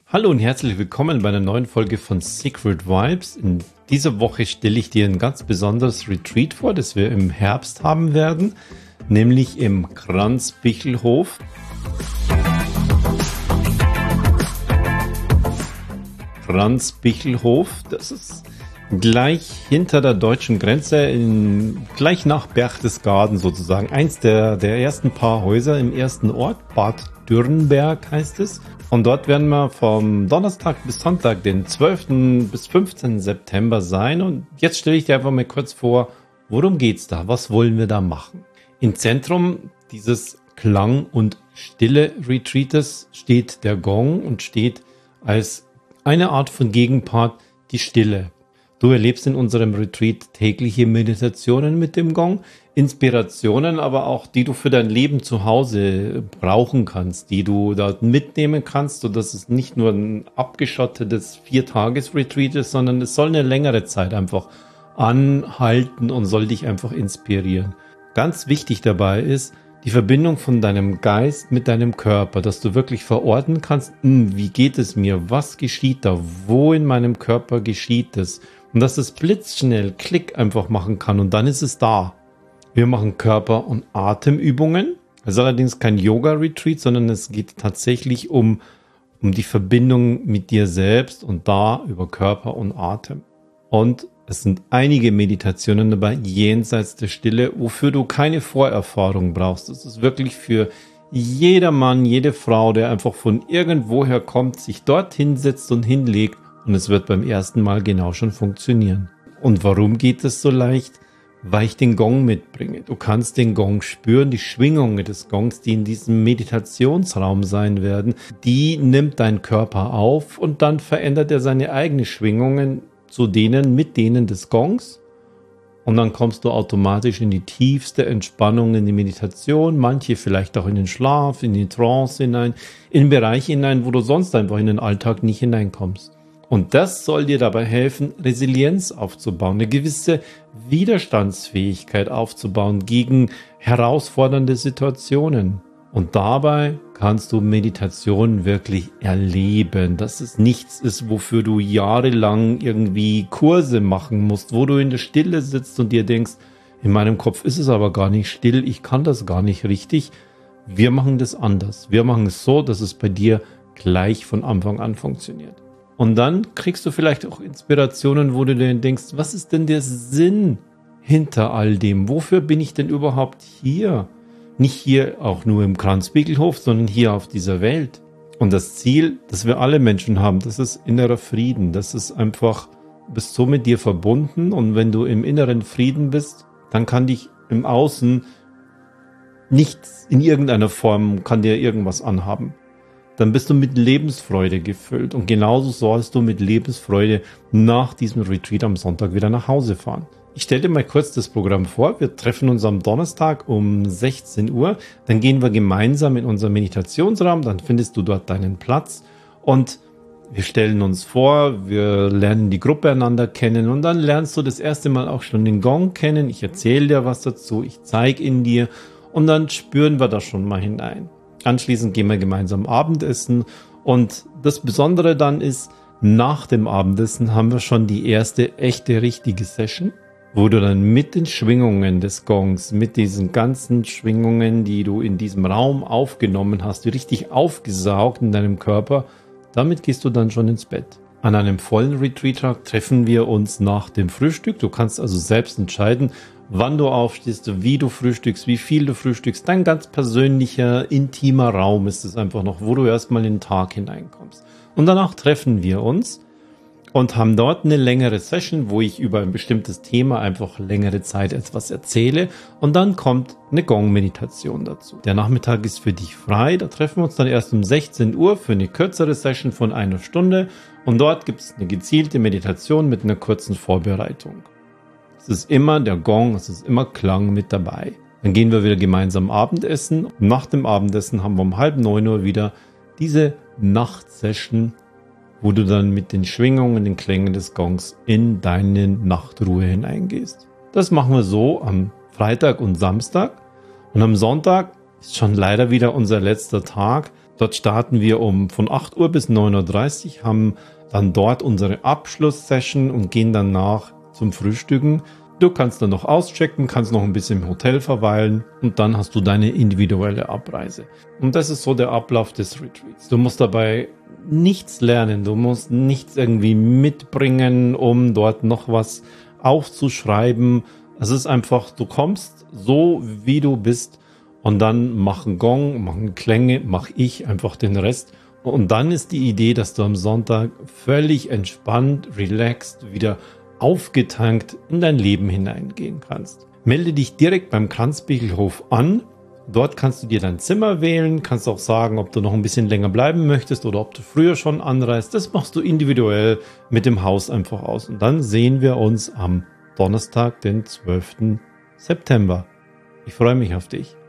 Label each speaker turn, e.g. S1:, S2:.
S1: Hallo und herzlich willkommen bei einer neuen Folge von Secret Vibes. In dieser Woche stelle ich dir ein ganz besonderes Retreat vor, das wir im Herbst haben werden, nämlich im Kranzbichelhof. Kranzbichelhof, das ist gleich hinter der deutschen Grenze, gleich nach Berchtesgaden sozusagen. Eins der ersten paar Häuser im ersten Ort, Bad Dürnberg heißt es. Und dort werden wir vom Donnerstag bis Sonntag, den 12. bis 15. September sein. Und jetzt stelle ich dir einfach mal kurz vor, worum geht's da? Was wollen wir da machen? Im Zentrum dieses Klang- und Stille-Retreates steht der Gong und steht als eine Art von Gegenpart die Stille. Du erlebst in unserem Retreat tägliche Meditationen mit dem Gong, Inspirationen, aber auch die du für dein Leben zu Hause brauchen kannst, die du dort mitnehmen kannst, sodass es nicht nur ein abgeschottetes 4-Tages-Retreat ist, sondern es soll eine längere Zeit einfach anhalten und soll dich einfach inspirieren. Ganz wichtig dabei ist die Verbindung von deinem Geist mit deinem Körper, dass du wirklich verorten kannst, wie geht es mir, was geschieht da, wo in meinem Körper geschieht es. Und dass es blitzschnell Klick einfach machen kann und dann ist es da. Wir machen Körper- und Atemübungen. Es ist allerdings kein Yoga-Retreat, sondern es geht tatsächlich um die Verbindung mit dir selbst und da über Körper und Atem. Und es sind einige Meditationen dabei, jenseits der Stille, wofür du keine Vorerfahrung brauchst. Das ist wirklich für jeder Mann, jede Frau, der einfach von irgendwoher kommt, sich dort hinsetzt und hinlegt. Und es wird beim ersten Mal genau schon funktionieren. Und warum geht es so leicht? Weil ich den Gong mitbringe. Du kannst den Gong spüren, die Schwingungen des Gongs, die in diesem Meditationsraum sein werden, die nimmt dein Körper auf und dann verändert er seine eigenen Schwingungen mit denen des Gongs. Und dann kommst du automatisch in die tiefste Entspannung, in die Meditation, manche vielleicht auch in den Schlaf, in die Trance hinein, in Bereiche hinein, wo du sonst einfach in den Alltag nicht hineinkommst. Und das soll dir dabei helfen, Resilienz aufzubauen, eine gewisse Widerstandsfähigkeit aufzubauen gegen herausfordernde Situationen. Und dabei kannst du Meditation wirklich erleben, dass es nichts ist, wofür du jahrelang irgendwie Kurse machen musst, wo du in der Stille sitzt und dir denkst, in meinem Kopf ist es aber gar nicht still, ich kann das gar nicht richtig. Wir machen das anders. Wir machen es so, dass es bei dir gleich von Anfang an funktioniert. Und dann kriegst du vielleicht auch Inspirationen, wo du dir denkst, was ist denn der Sinn hinter all dem? Wofür bin ich denn überhaupt hier? Nicht hier auch nur im Kranzbichelhof, sondern hier auf dieser Welt. Und das Ziel, das wir alle Menschen haben, das ist innerer Frieden. Das ist einfach, du bist so mit dir verbunden und wenn du im inneren Frieden bist, dann kann dich im Außen nichts in irgendeiner Form, kann dir irgendwas anhaben. Dann bist du mit Lebensfreude gefüllt und genauso sollst du mit Lebensfreude nach diesem Retreat am Sonntag wieder nach Hause fahren. Ich stelle dir mal kurz das Programm vor. Wir treffen uns am Donnerstag um 16 Uhr. Dann gehen wir gemeinsam in unseren Meditationsraum. Dann findest du dort deinen Platz und wir stellen uns vor, wir lernen die Gruppe einander kennen und dann lernst du das erste Mal auch schon den Gong kennen. Ich erzähle dir was dazu, ich zeige ihn dir und dann spüren wir da schon mal hinein. Anschließend gehen wir gemeinsam Abendessen und das Besondere dann ist, nach dem Abendessen haben wir schon die erste echte, richtige Session, wo du dann mit den Schwingungen des Gongs, mit diesen ganzen Schwingungen, die du in diesem Raum aufgenommen hast, richtig aufgesaugt in deinem Körper, damit gehst du dann schon ins Bett. An einem vollen Retreat-Tag treffen wir uns nach dem Frühstück. Du kannst also selbst entscheiden, wann du aufstehst, wie du frühstückst, wie viel du frühstückst. Dein ganz persönlicher, intimer Raum ist es einfach noch, wo du erstmal in den Tag hineinkommst. Und danach treffen wir uns und haben dort eine längere Session, wo ich über ein bestimmtes Thema einfach längere Zeit etwas erzähle. Und dann kommt eine Gong-Meditation dazu. Der Nachmittag ist für dich frei. Da treffen wir uns dann erst um 16 Uhr für eine kürzere Session von 1 Stunde. Und dort gibt es eine gezielte Meditation mit einer kurzen Vorbereitung. Es ist immer der Gong, es ist immer Klang mit dabei. Dann gehen wir wieder gemeinsam Abendessen. Und nach dem Abendessen haben wir um 8:30 Uhr wieder diese Nachtsession, wo du dann mit den Schwingungen, den Klängen des Gongs in deine Nachtruhe hineingehst. Das machen wir so am Freitag und Samstag. Und am Sonntag ist schon leider wieder unser letzter Tag. Dort starten wir von 8 Uhr bis 9:30 Uhr, haben dann dort unsere Abschlusssession und gehen danach zum Frühstücken. Du kannst dann noch auschecken, kannst noch ein bisschen im Hotel verweilen und dann hast du deine individuelle Abreise. Und das ist so der Ablauf des Retreats. Du musst dabei nichts lernen, du musst nichts irgendwie mitbringen, um dort noch was aufzuschreiben. Es ist einfach, du kommst so, wie du bist und dann machen Gong, machen Klänge, mach ich einfach den Rest. Und dann ist die Idee, dass du am Sonntag völlig entspannt, relaxed, wieder aufgetankt in dein Leben hineingehen kannst. Melde dich direkt beim Kranzbichelhof an. Dort kannst du dir dein Zimmer wählen, kannst auch sagen, ob du noch ein bisschen länger bleiben möchtest oder ob du früher schon anreist. Das machst du individuell mit dem Haus einfach aus. Und dann sehen wir uns am Donnerstag, den 12. September. Ich freue mich auf dich.